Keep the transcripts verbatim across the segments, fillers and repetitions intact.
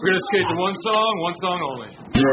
gonna skate to one song, one song only.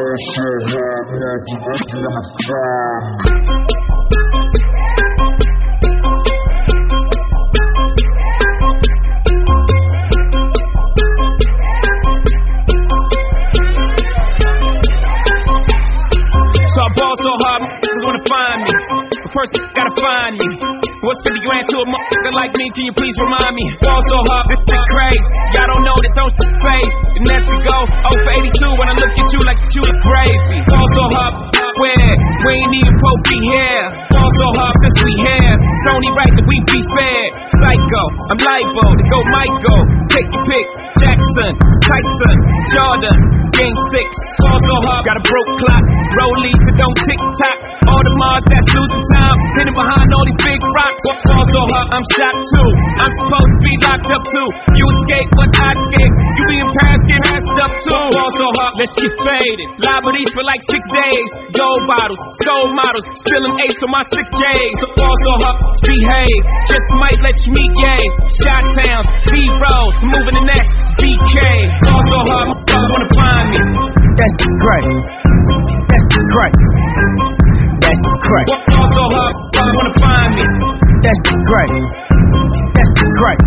So I ball so hard, motherfuckers wanna find me. But first, gotta find me. What's fifty grand to a motherfucker like me? Can you please remind me? Ball so hard, it's crazy. Y'all don't know that don't face. The next to go, oh for eighty-two when I look at you like you look gravy. Ball so hard, where? We ain't even Pope be here. Ball so hard since we here. It's only right that we be fair. Psycho, I'm libo to go Michael. Take your pick. Jackson, Tyson, Jordan, Game six. Ball so hard, got a broke clock. Rollies that don't tick tock. All the Mars that's losing time. Hidden behind all these big rocks. Ball so hard, I'm shot too. I'm supposed to be locked up too. You escape, but I escape. You be in Paris, get messed up too. Ball so hard, let's get faded. Liberties for like six days. Gold bottles, soul models, spilling ace on my sick days. So ball so hard, behave. Just might let you meet yay. Shot towns, B-rolls, moving the next D K. Ball so hard, motherfuckers wanna find me. That's great. That's great. That's great. Ball so hard, motherfuckers wanna find me. That's great. That's great.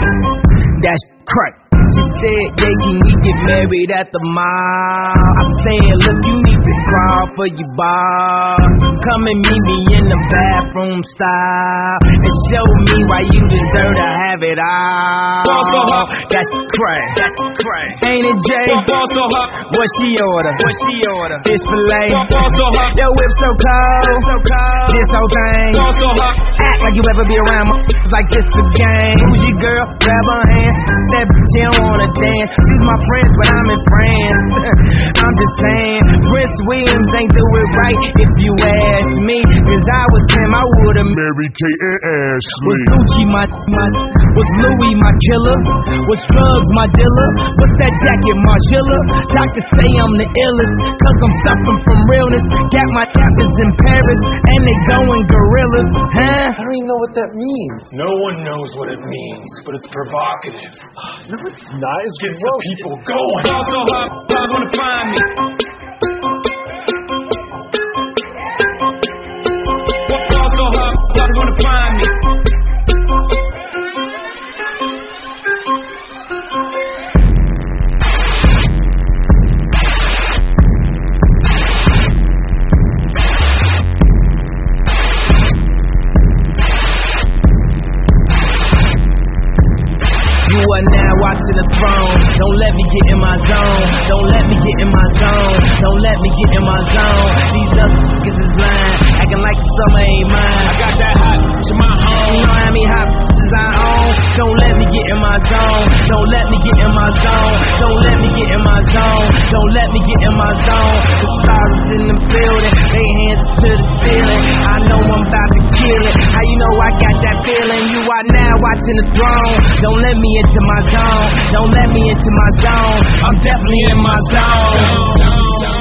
That's great. She said, yeah, can we get married at the mall? I'm saying, look, you need to crawl for your ball. Come and meet me in the bathroom style and show me why you deserve to have it all. Ball so hard, that's crack. That's crack. Ain't it, Jay? Ball so hard, what she order? What she order? Fish fillet. Ball so hard, your whip so cold. So cold. This whole thing. Ball so hard, act like you ever be around my like this a game. Who's your girl? Grab her hand. That bitch, she don't wanna dance. She's my friend, but I'm in France. I'm just saying, Prince Williams ain't do it right if you ask me. Cause I was him, I would've married Kate and Ashley. Was Gucci my, my, was Louis my killer? Was drugs my dealer? What's that jacket, Margiela? Doctors say I'm the illest, cause I'm suffering from realness. Got my captains in Paris, and they going gorillas, huh? I don't even know what that means. No one knows what it means, but it's provocative. No, it's not. It's Gets the people going. Ball so hard, motherfuckers wanna find me. Ball so hard, motherfuckers wanna find me. You are now watching the throne. Don't let me get in my zone. Don't let me get in my zone. Don't let me get in my zone. These other niggas is lying, acting like the summer ain't mine. I got that hot, to my home. You know how many hot bitches I own? Don't let me get in my zone. Don't let me get in my zone. Don't let me get in my zone. Don't let me get in my zone. The stars in the building, they hands to the ceiling. I know I'm about to kill it. How you know I got that feeling? You are now watching the throne. Don't let me into my zone. Don't let me into my zone. I'm definitely in my zone.